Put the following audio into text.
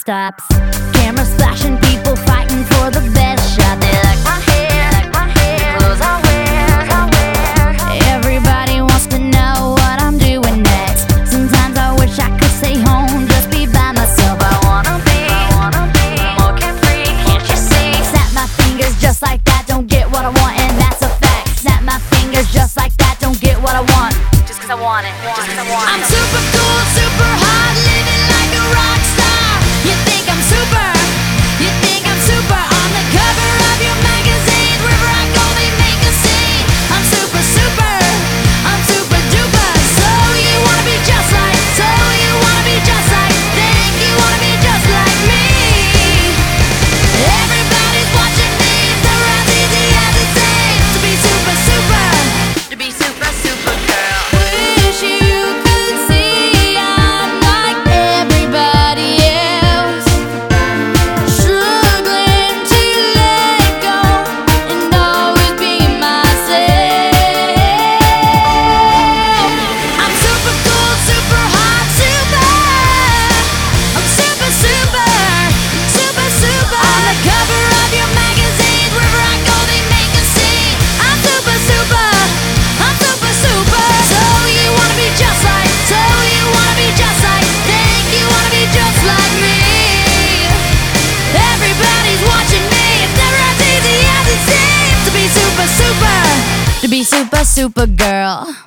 stops. Cameras flashing, people fighting for the best shot. They like my hair, the clothes I wear. Everybody wants to know what I'm doing next. Sometimes I wish I could stay home, just be by myself. I wanna be more carefree, can't you see? Snap my fingers just like that, don't get what I want, and that's a fact. Snap my fingers just like that, don't get what I want, just cause I want it, just cause I want it. I'm super cool, super hot, living like a rock star. You think I'm super, you think I'm super. On the cover of your magazine, wherever I go they make a scene. I'm super, super, I'm super duper. So you wanna be just like, so you wanna be just like, think you wanna be just like me. Everybody's watching me, it's never as easy as it seems to be super, super, to be super, super girl. Wish you could see I'm like everybody else, struggling to let go and always be myself. I'm super cool, super hot, super. I'm super, super, super, super. On the cover of your magazine, wherever I go they make a scene. I'm super, super, I'm super, super. So you wanna be just like, so you wanna be just like, think you wanna be just like me. Everybody's watching me, it's never as easy as it seems to be super, super, to be super, super girl.